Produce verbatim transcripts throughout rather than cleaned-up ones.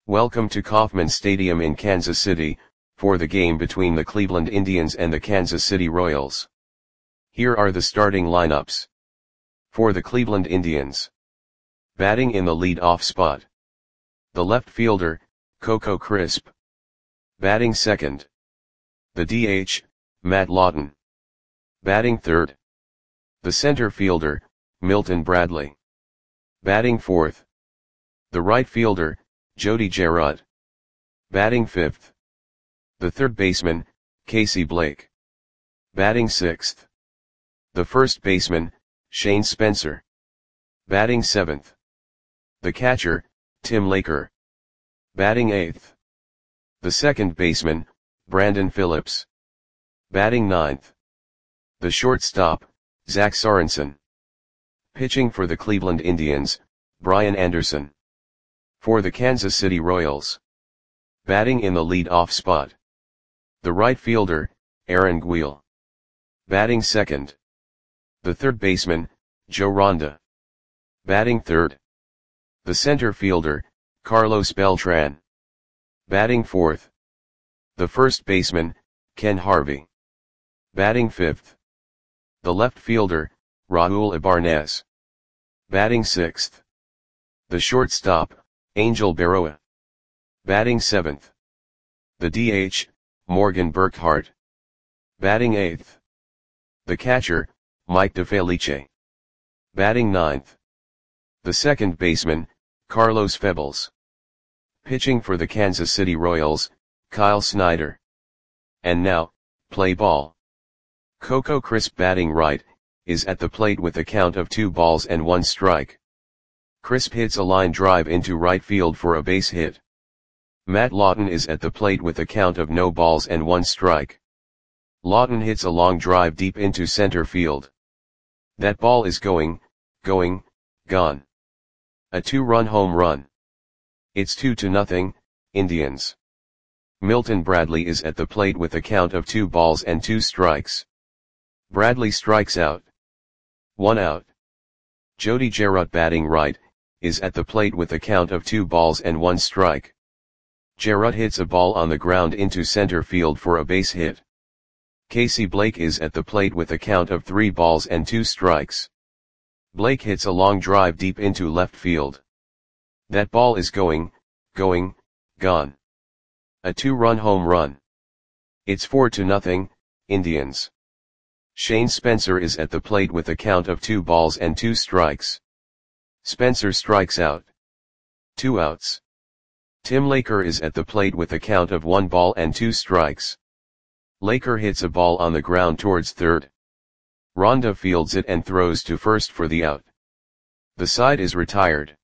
Welcome to Kauffman Stadium in Kansas City, for the game between the Cleveland Indians and the Kansas City Royals. Here are the starting lineups. For the Cleveland Indians. Batting in the lead-off spot. The left fielder, Coco Crisp. Batting second. The D H, Matt Lawton. Batting third. The center fielder, Milton Bradley. Batting fourth. The right fielder, Jody Gerard. Batting fifth. The third baseman, Casey Blake. Batting sixth. The first baseman, Shane Spencer. Batting seventh. The catcher, Tim Laker. Batting eighth. The second baseman, Brandon Phillips. Batting ninth. The shortstop, Zach Sorensen. Pitching for the Cleveland Indians, Brian Anderson. For the Kansas City Royals. Batting in the lead-off spot. The right fielder, Aaron Guil. Batting second. The third baseman, Joe Ronda. Batting third. The center fielder, Carlos Beltran. Batting fourth. The first baseman, Ken Harvey. Batting fifth. The left fielder, Raul Ibarnez. Batting sixth. The shortstop, Angel Berroa. Batting seventh. The D H, Morgan Burkhart. Batting eighth. The catcher, Mike DeFelice. Batting ninth. The second baseman, Carlos Febles. Pitching for the Kansas City Royals, Kyle Snyder. And now, play ball. Coco Crisp batting right, is at the plate with a count of two balls and one strike. Crisp hits a line drive into right field for a base hit. Matt Lawton is at the plate with a count of no balls and one strike. Lawton hits a long drive deep into center field. That ball is going, going, gone. A two-run home run. It's two to nothing, Indians. Milton Bradley is at the plate with a count of two balls and two strikes. Bradley strikes out. One out. Jody Gerard batting right, is at the plate with a count of two balls and one strike. Gerard hits a ball on the ground into center field for a base hit. Casey Blake is at the plate with a count of three balls and two strikes. Blake hits a long drive deep into left field. That ball is going, going, gone. A two-run home run. It's four to nothing, Indians. Shane Spencer is at the plate with a count of two balls and two strikes. Spencer strikes out. Two outs. Tim Laker is at the plate with a count of one ball and two strikes. Laker hits a ball on the ground towards third. Ronda fields it and throws to first for the out. The side is retired.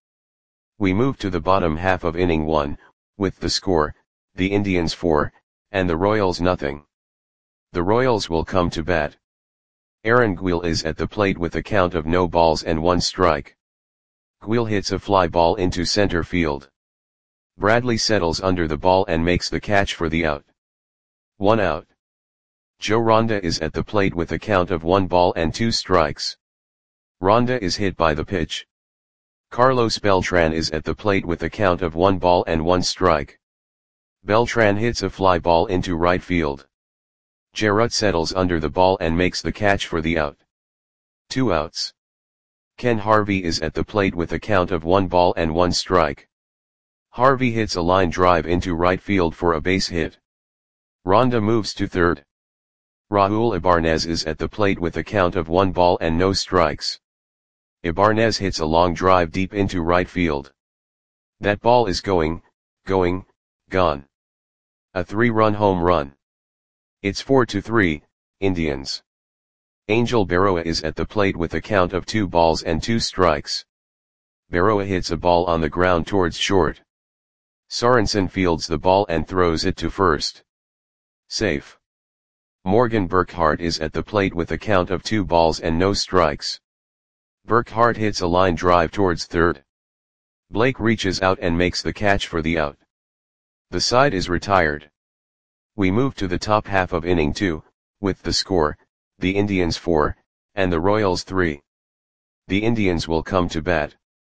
We move to the bottom half of inning one, with the score, the Indians four, and the Royals nothing. The Royals will come to bat. Aaron Guil is at the plate with a count of no balls and one strike. Guil hits a fly ball into center field. Bradley settles under the ball and makes the catch for the out. One out. Joe Ronda is at the plate with a count of one ball and two strikes. Ronda is hit by the pitch. Carlos Beltran is at the plate with a count of one ball and one strike. Beltran hits a fly ball into right field. Gerard settles under the ball and makes the catch for the out. Two outs. Ken Harvey is at the plate with a count of one ball and one strike. Harvey hits a line drive into right field for a base hit. Ronda moves to third. Raul Ibarnez is at the plate with a count of one ball and no strikes. Ibarnez hits a long drive deep into right field. That ball is going, going, gone. A three-run home run. It's four to three, Indians. Angel Berroa is at the plate with a count of two balls and two strikes. Berroa hits a ball on the ground towards short. Sorensen fields the ball and throws it to first. Safe. Morgan Burkhart is at the plate with a count of two balls and no strikes. Burkhart hits a line drive towards third. Blake reaches out and makes the catch for the out. The side is retired. We move to the top half of inning two, with the score, the Indians four, and the Royals three. The Indians will come to bat.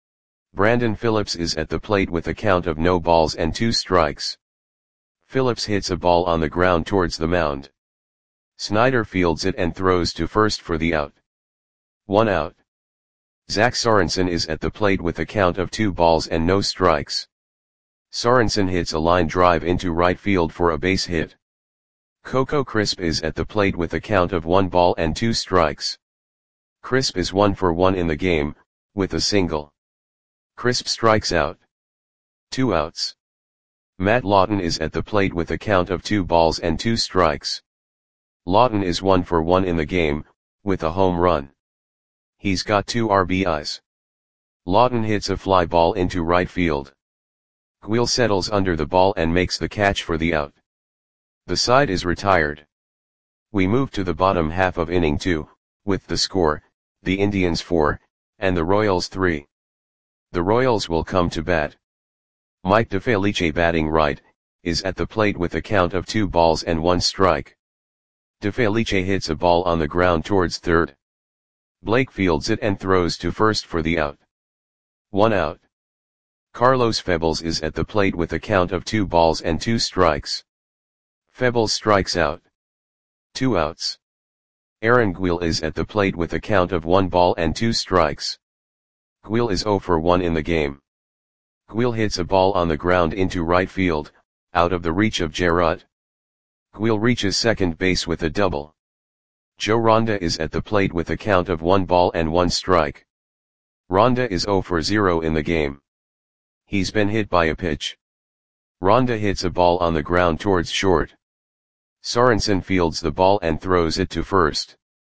Brandon Phillips is at the plate with a count of no balls and two strikes. Phillips hits a ball on the ground towards the mound. Snyder fields it and throws to first for the out. One out. Zach Sorensen is at the plate with a count of two balls and no strikes. Sorensen hits a line drive into right field for a base hit. Coco Crisp is at the plate with a count of one ball and two strikes. Crisp is one for one in the game, with a single. Crisp strikes out. Two outs. Matt Lawton is at the plate with a count of two balls and two strikes. Lawton is one for one in the game, with a home run. He's got two R B Is. Lawton hits a fly ball into right field. Guil settles under the ball and makes the catch for the out. The side is retired. We move to the bottom half of inning two, with the score, the Indians four, and the Royals three. The Royals will come to bat. Mike DeFelice, batting right, is at the plate with a count of two balls and one strike. DeFelice hits a ball on the ground towards third. Blake fields it and throws to first for the out. One out. Carlos Febles is at the plate with a count of two balls and two strikes. Febles strikes out. Two outs. Aaron Guil is at the plate with a count of one ball and two strikes. Guil is zero for one in the game. Guil hits a ball on the ground into right field, out of the reach of Gerard. Guil reaches second base with a double. Joe Ronda is at the plate with a count of one ball and one strike. Ronda is zero for zero in the game. He's been hit by a pitch. Ronda hits a ball on the ground towards short. Sorensen fields the ball and throws it to first.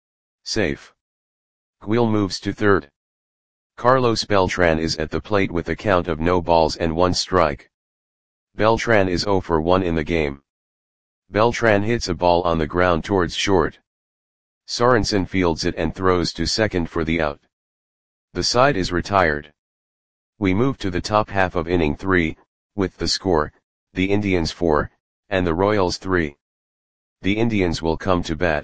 Safe. Guil moves to third. Carlos Beltran is at the plate with a count of no balls and one strike. Beltran is zero for one in the game. Beltran hits a ball on the ground towards short. Sorensen fields it and throws to second for the out. The side is retired. We move to the top half of inning three, with the score, the Indians four, and the Royals three. The Indians will come to bat.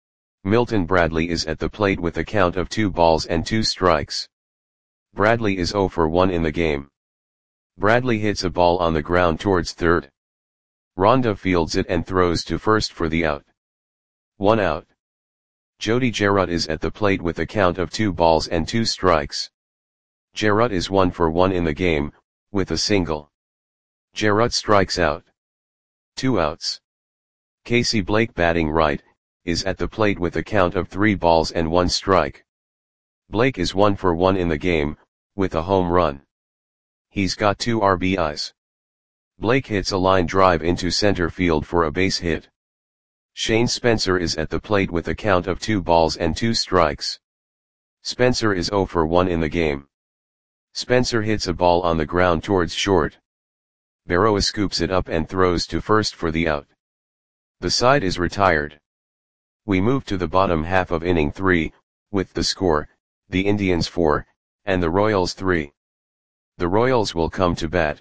Milton Bradley is at the plate with a count of two balls and two strikes. Bradley is zero for one in the game. Bradley hits a ball on the ground towards third. Ronda fields it and throws to first for the out. One out. Jody Gerard is at the plate with a count of two balls and two strikes. Gerard is one for one in the game, with a single. Gerard strikes out. Two outs. Casey Blake, batting right, is at the plate with a count of three balls and one strike. Blake is one for one in the game, with a home run. He's got two R B Is. Blake hits a line drive into center field for a base hit. Shane Spencer is at the plate with a count of two balls and two strikes. Spencer is zero for one in the game. Spencer hits a ball on the ground towards short. Berroa scoops it up and throws to first for the out. The side is retired. We move to the bottom half of inning three, with the score, the Indians four, and the Royals three. The Royals will come to bat.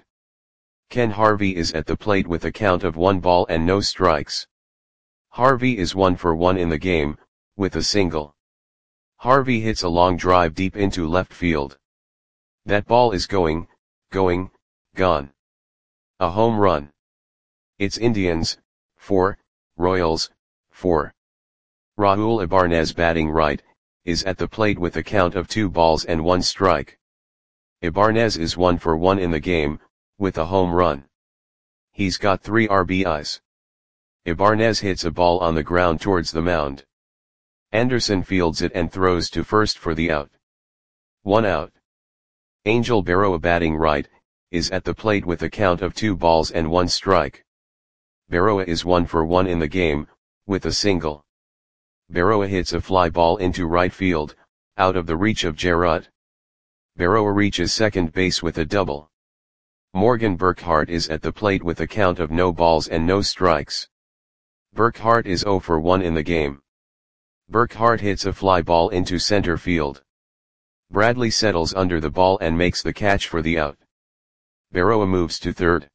Ken Harvey is at the plate with a count of one ball and no strikes. Harvey is one for one in the game, with a single. Harvey hits a long drive deep into left field. That ball is going, going, gone. A home run. It's Indians, four, Royals, four. Raul Ibanez, batting right, is at the plate with a count of two balls and one strike. Ibanez is one for one in the game, with a home run. He's got three R B Is. Ibanez hits a ball on the ground towards the mound. Anderson fields it and throws to first for the out. One out. Angel Berroa, batting right, is at the plate with a count of two balls and one strike. Berroa is one for one in the game, with a single. Berroa hits a fly ball into right field, out of the reach of Gerard. Berroa reaches second base with a double. Morgan Burkhart is at the plate with a count of no balls and no strikes. Burkhart is zero for one in the game. Burkhart hits a fly ball into center field. Bradley settles under the ball and makes the catch for the out. Berroa moves to third.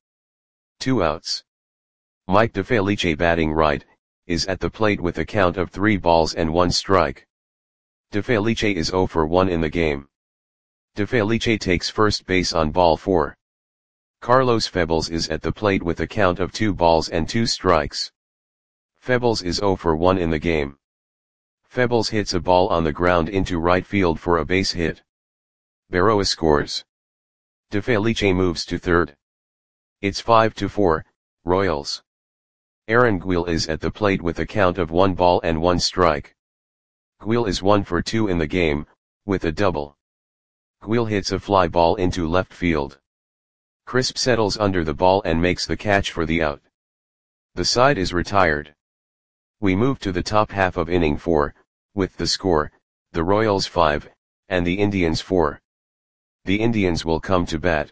Two outs. Mike DeFelice, batting right, is at the plate with a count of three balls and one strike. DeFelice is zero for one in the game. De Felice takes first base on ball four. Carlos Febles is at the plate with a count of two balls and two strikes. Febles is zero for one in the game. Febles hits a ball on the ground into right field for a base hit. Berroa scores. De Felice moves to third. It's five to four, Royals. Aaron Guil is at the plate with a count of one ball and one strike. Guil is one for two in the game, with a double. Guil hits a fly ball into left field. Crisp settles under the ball and makes the catch for the out. The side is retired. We move to the top half of inning four, with the score, the Royals five, and the Indians four. The Indians will come to bat.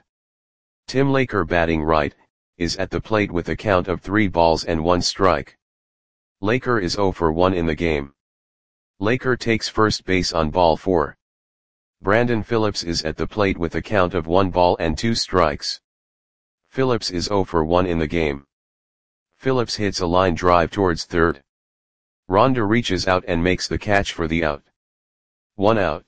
Tim Laker, batting right, is at the plate with a count of three balls and one strike. Laker is zero for one in the game. Laker takes first base on ball four. Brandon Phillips is at the plate with a count of one ball and two strikes. Phillips is zero for one in the game. Phillips hits a line drive towards third. Ronda reaches out and makes the catch for the out. One out.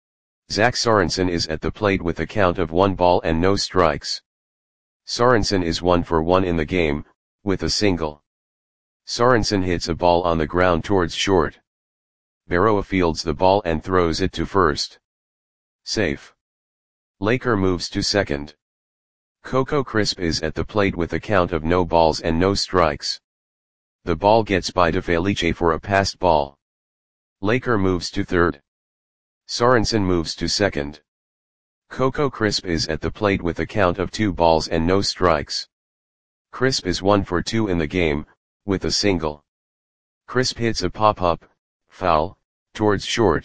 Zach Sorensen is at the plate with a count of one ball and no strikes. Sorensen is one for one in the game, with a single. Sorensen hits a ball on the ground towards short. Berroa fields the ball and throws it to first. Safe. Laker moves to second. Coco Crisp is at the plate with a count of no balls and no strikes. The ball gets by De Felice for a passed ball. Laker moves to third. Sorensen moves to second. Coco Crisp is at the plate with a count of two balls and no strikes. Crisp is one for two in the game, with a single. Crisp hits a pop-up, foul, towards short.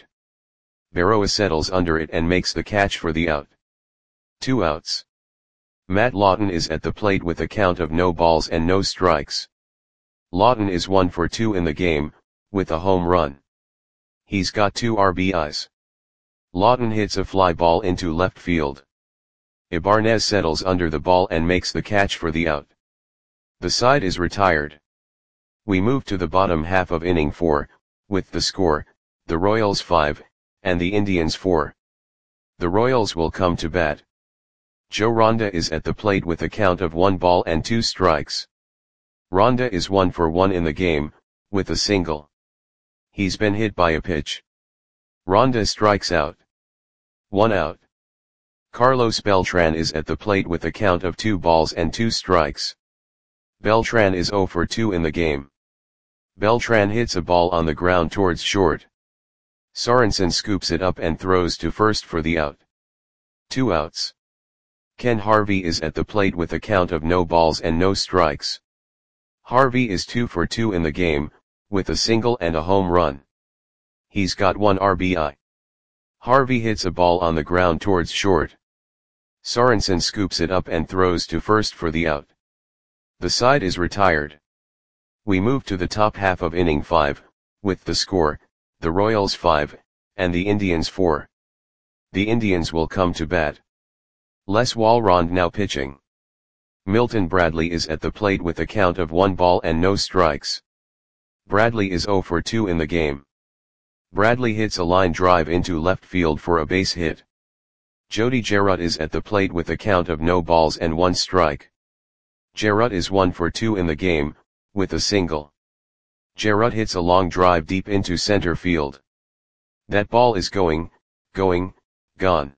Berroa settles under it and makes the catch for the out. Two outs. Matt Lawton is at the plate with a count of no balls and no strikes. Lawton is one for two in the game, with a home run. He's got two R B Is. Lawton hits a fly ball into left field. Ibanez settles under the ball and makes the catch for the out. The side is retired. We move to the bottom half of inning four, with the score, the Royals five, and the Indians four. The Royals will come to bat. Joe Ronda is at the plate with a count of one ball and two strikes. Ronda is one for one in the game, with a single. He's been hit by a pitch. Ronda strikes out. One out. Carlos Beltran is at the plate with a count of two balls and two strikes. Beltran is zero for two in the game. Beltran hits a ball on the ground towards short. Sorensen scoops it up and throws to first for the out. Two outs. Ken Harvey is at the plate with a count of no balls and no strikes. Harvey is two for two in the game, with a single and a home run. He's got one R B I. Harvey hits a ball on the ground towards short. Sorensen scoops it up and throws to first for the out. The side is retired. We move to the top half of inning five, with the score, the Royals five, and the Indians four. The Indians will come to bat. Les Walrond now pitching. Milton Bradley is at the plate with a count of one ball and no strikes. Bradley is zero for two in the game. Bradley hits a line drive into left field for a base hit. Jody Gerut is at the plate with a count of no balls and one strike. Gerut is one for two in the game, with a single. Gerut hits a long drive deep into center field. That ball is going, going, gone.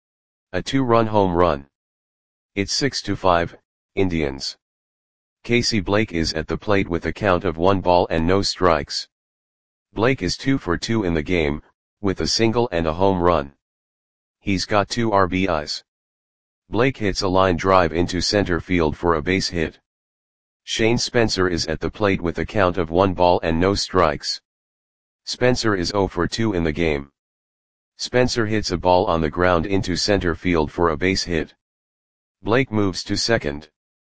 A two-run home run. It's six to five, Indians. Casey Blake is at the plate with a count of one ball and no strikes. Blake is two for two in the game, with a single and a home run. He's got two R B Is. Blake hits a line drive into center field for a base hit. Shane Spencer is at the plate with a count of one ball and no strikes. Spencer is zero for two in the game. Spencer hits a ball on the ground into center field for a base hit. Blake moves to second.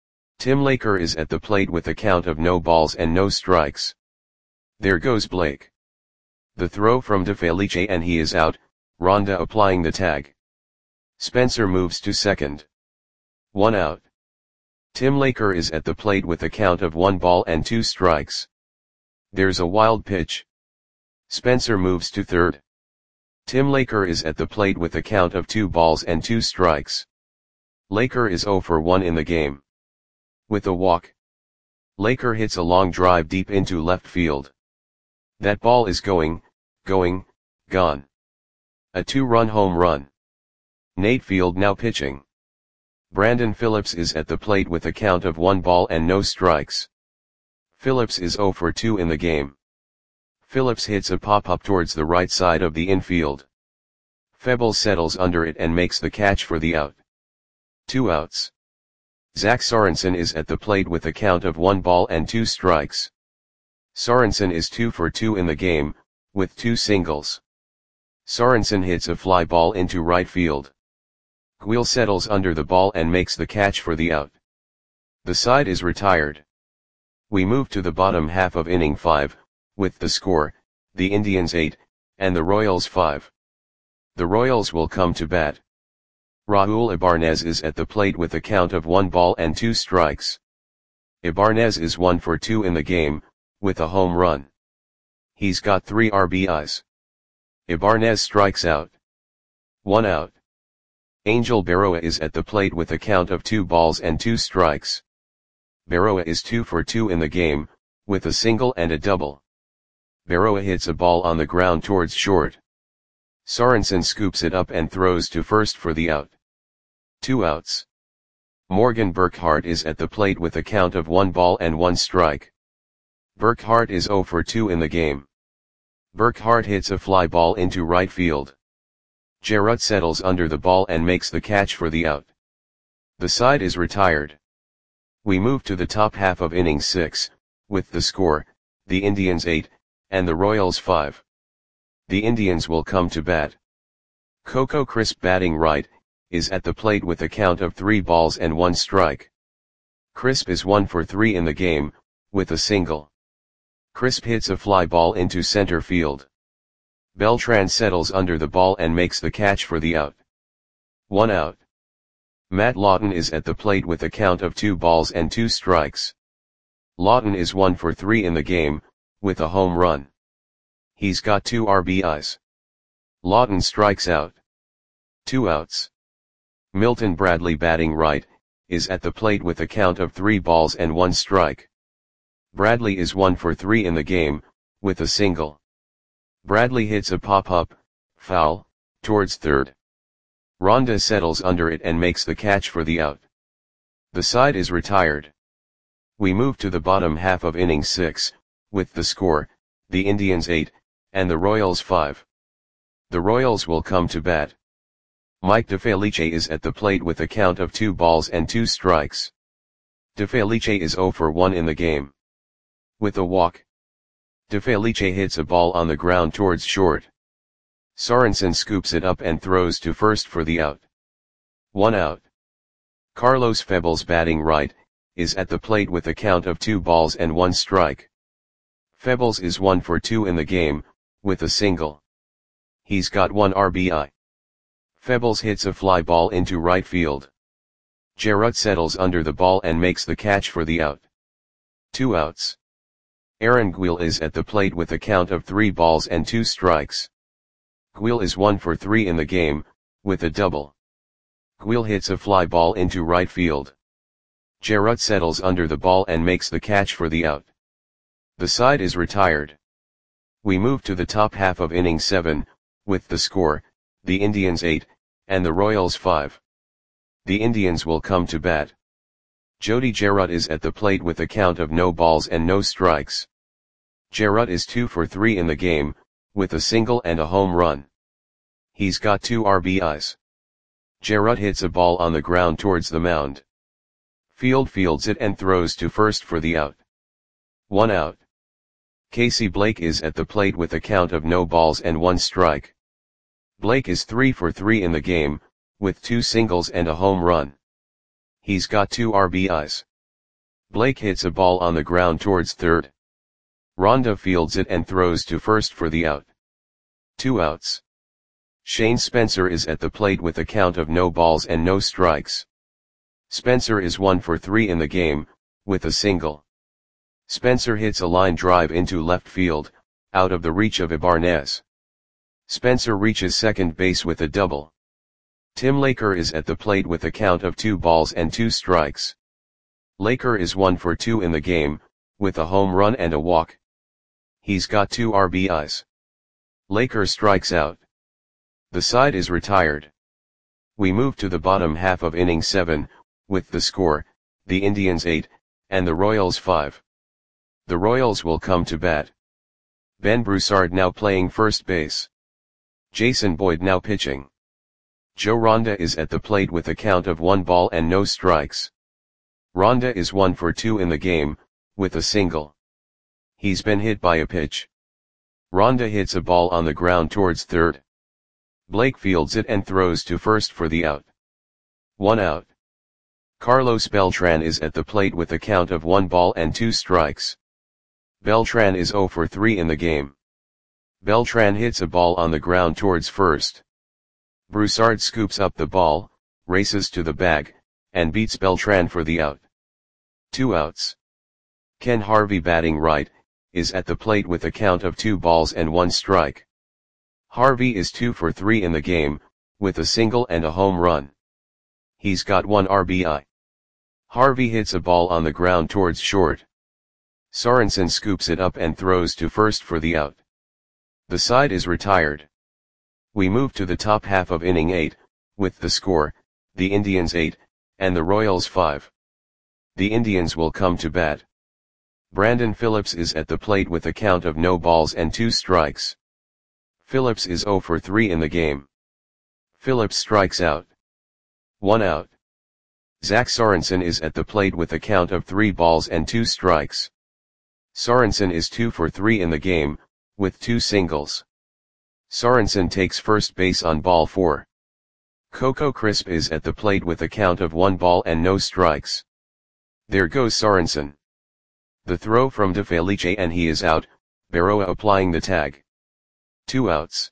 Tim Laker is at the plate with a count of no balls and no strikes. There goes Blake. The throw from De Felice and he is out, Ronda applying the tag. Spencer moves to second. One out. Tim Laker is at the plate with a count of one ball and two strikes. There's a wild pitch. Spencer moves to third. Tim Laker is at the plate with a count of two balls and two strikes. Laker is zero for one in the game. With a walk, Laker hits a long drive deep into left field. That ball is going, going, gone. A two-run home run. Nate Field now pitching. Brandon Phillips is at the plate with a count of one ball and no strikes. Phillips is zero for two in the game. Phillips hits a pop-up towards the right side of the infield. Febles settles under it and makes the catch for the out. Two outs. Zach Sorensen is at the plate with a count of one ball and two strikes. Sorensen is two for two in the game, with two singles. Sorensen hits a fly ball into right field. Guil settles under the ball and makes the catch for the out. The side is retired. We move to the bottom half of inning five, with the score, the Indians eight, and the Royals five. The Royals will come to bat. Raul Ibanez is at the plate with a count of one ball and two strikes. Ibanez is one for two in the game, with a home run. He's got three R B Is. Ibanez strikes out. One out. Angel Berroa is at the plate with a count of two balls and two strikes. Berroa is two for two in the game, with a single and a double. Berroa hits a ball on the ground towards short. Sorensen scoops it up and throws to first for the out. Two outs. Morgan Burkhart is at the plate with a count of one ball and one strike. Burkhart is zero for two in the game. Burkhart hits a fly ball into right field. Jarrett settles under the ball and makes the catch for the out. The side is retired. We move to the top half of inning six, with the score, the Indians eight, and the Royals five. The Indians will come to bat. Coco Crisp batting right, is at the plate with a count of three balls and one strike. Crisp is one for three in the game, with a single. Crisp hits a fly ball into center field. Beltran settles under the ball and makes the catch for the out. One out. Matt Lawton is at the plate with a count of two balls and two strikes. Lawton is one for three in the game, with a home run. He's got two R B Is. Lawton strikes out. Two outs. Milton Bradley batting right, is at the plate with a count of three balls and one strike. Bradley is one for three in the game, with a single. Bradley hits a pop-up, foul, towards third. Ronda settles under it and makes the catch for the out. The side is retired. We move to the bottom half of inning six, with the score, the Indians eight, and the Royals five. The Royals will come to bat. Mike DeFelice is at the plate with a count of two balls and two strikes. DeFelice is zero for one in the game. With a walk, DeFelice hits a ball on the ground towards short. Sorensen scoops it up and throws to first for the out. One out. Carlos Febles batting right, is at the plate with a count of two balls and one strike. Febles is one for two in the game, with a single. He's got one R B I. Febles hits a fly ball into right field. Jarrett settles under the ball and makes the catch for the out. Two outs. Aaron Guil is at the plate with a count of three balls and two strikes. Guil is one for three in the game, with a double. Guil hits a fly ball into right field. Jarrett settles under the ball and makes the catch for the out. The side is retired. We move to the top half of inning seven, with the score, the Indians eight, and the Royals five. The Indians will come to bat. Jody Jarrett is at the plate with a count of no balls and no strikes. Jarrett is two for three in the game, with a single and a home run. He's got two R B Is. Jarrett hits a ball on the ground towards the mound. Field fields it and throws to first for the out. One out. Casey Blake is at the plate with a count of no balls and one strike. Blake is three for three in the game, with two singles and a home run. He's got two R B Is. Blake hits a ball on the ground towards third. Ronda fields it and throws to first for the out. Two outs. Shane Spencer is at the plate with a count of no balls and no strikes. Spencer is one for three in the game, with a single. Spencer hits a line drive into left field, out of the reach of Ibanez. Spencer reaches second base with a double. Tim Laker is at the plate with a count of two balls and two strikes. Laker is one for two in the game, with a home run and a walk. He's got two R B Is. Laker strikes out. The side is retired. We move to the bottom half of inning seven, with the score, the Indians eight, and the Royals five. The Royals will come to bat. Ben Broussard now playing first base. Jason Boyd now pitching. Joe Ronda is at the plate with a count of one ball and no strikes. Ronda is one for two in the game, with a single. He's been hit by a pitch. Ronda hits a ball on the ground towards third. Blake fields it and throws to first for the out. One out. Carlos Beltran is at the plate with a count of one ball and two strikes. Beltran is zero for three in the game. Beltran hits a ball on the ground towards first. Broussard scoops up the ball, races to the bag, and beats Beltran for the out. Two outs. Ken Harvey batting right, is at the plate with a count of two balls and one strike. Harvey is two for three in the game, with a single and a home run. He's got one R B I. Harvey hits a ball on the ground towards short. Sorensen scoops it up and throws to first for the out. The side is retired. We move to the top half of inning eight, with the score, the Indians eight, and the Royals five. The Indians will come to bat. Brandon Phillips is at the plate with a count of no balls and two strikes. Phillips is zero for three in the game. Phillips strikes out. One out. Zach Sorensen is at the plate with a count of three balls and two strikes. Sorensen is two for three in the game, with two singles. Sorensen takes first base on ball four. Coco Crisp is at the plate with a count of one ball and no strikes. There goes Sorensen. The throw from DeFelice and he is out, Berroa applying the tag. Two outs.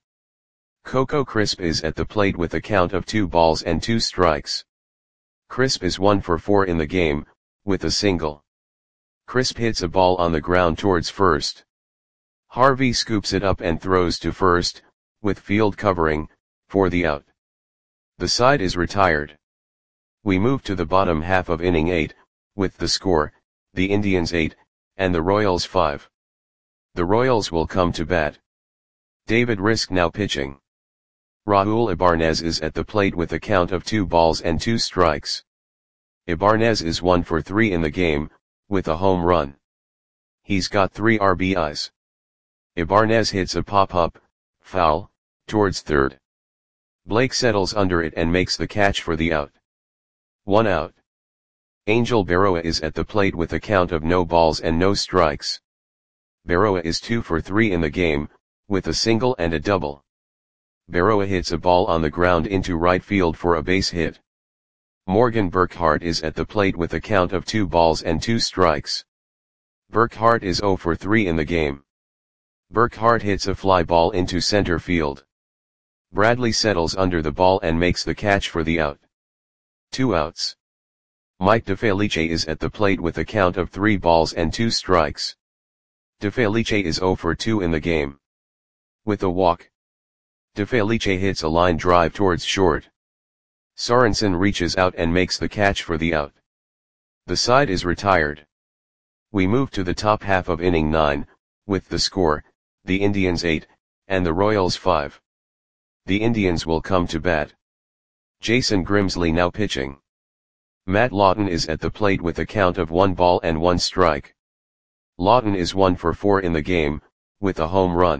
Coco Crisp is at the plate with a count of two balls and two strikes. Crisp is one for four in the game, with a single. Crisp hits a ball on the ground towards first. Harvey scoops it up and throws to first, with field covering, for the out. The side is retired. We move to the bottom half of inning eight, with the score, the Indians eight, and the Royals five. The Royals will come to bat. David Risk now pitching. Raul Ibanez is at the plate with a count of two balls and two strikes. Ibanez is one for three in the game, with a home run. He's got three R B Is. Ibanez hits a pop-up, foul, towards third. Blake settles under it and makes the catch for the out. One out. Angel Berroa is at the plate with a count of no balls and no strikes. Berroa is two for three in the game, with a single and a double. Berroa hits a ball on the ground into right field for a base hit. Morgan Burkhart is at the plate with a count of two balls and two strikes. Burkhart is zero for three in the game. Burkhart hits a fly ball into center field. Bradley settles under the ball and makes the catch for the out. Two outs. Mike DeFelice is at the plate with a count of three balls and two strikes. DeFelice is zero for two in the game. With a walk. DeFelice hits a line drive towards short. Sorensen reaches out and makes the catch for the out. The side is retired. We move to the top half of inning nine, with the score, the Indians eight, and the Royals five. The Indians will come to bat. Jason Grimsley now pitching. Matt Lawton is at the plate with a count of one ball and one strike. Lawton is one for four in the game, with a home run.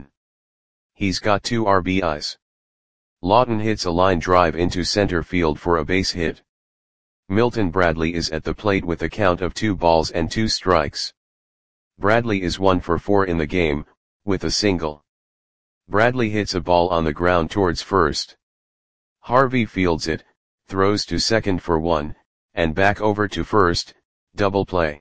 He's got two R B Is. Lawton hits a line drive into center field for a base hit. Milton Bradley is at the plate with a count of two balls and two strikes. Bradley is one for four in the game, with a single. Bradley hits a ball on the ground towards first. Harvey fields it, throws to second for one, and back over to first, double play.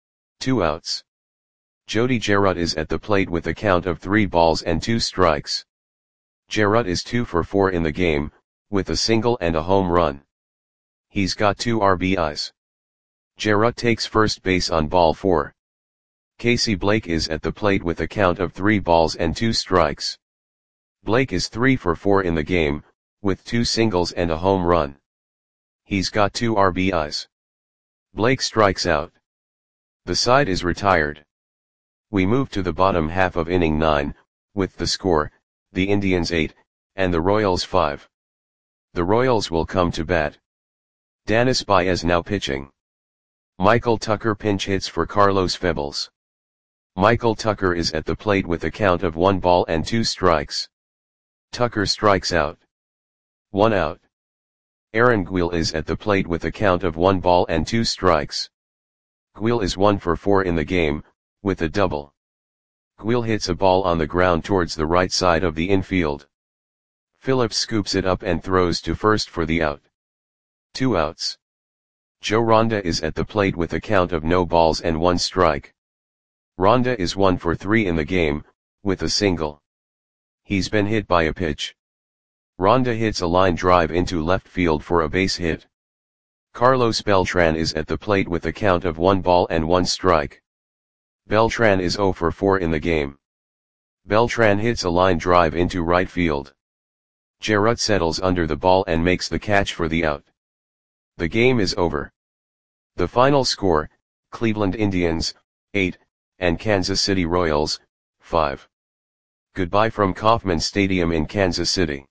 Two outs. Jody Gerard is at the plate with a count of three balls and two strikes. Gerard is two for four in the game, with a single and a home run. He's got two R B Is. Gerard takes first base on ball four. Casey Blake is at the plate with a count of three balls and two strikes. Blake is three for four in the game, with two singles and a home run. He's got two R B Is. Blake strikes out. The side is retired. We move to the bottom half of inning nine, with the score, the Indians eight, and the Royals five. The Royals will come to bat. Danis Baez now pitching. Michael Tucker pinch hits for Carlos Febles. Michael Tucker is at the plate with a count of one ball and two strikes. Tucker strikes out. One out. Aaron Guil is at the plate with a count of one ball and two strikes. Guil is one for four in the game, with a double. Guil hits a ball on the ground towards the right side of the infield. Phillips scoops it up and throws to first for the out. Two outs. Joe Ronda is at the plate with a count of no balls and one strike. Ronda is one for three in the game, with a single. He's been hit by a pitch. Ronda hits a line drive into left field for a base hit. Carlos Beltran is at the plate with a count of one ball and one strike. Beltran is zero for four in the game. Beltran hits a line drive into right field. Jarrett settles under the ball and makes the catch for the out. The game is over. The final score, Cleveland Indians, eight, and Kansas City Royals, five. Goodbye from Kauffman Stadium in Kansas City.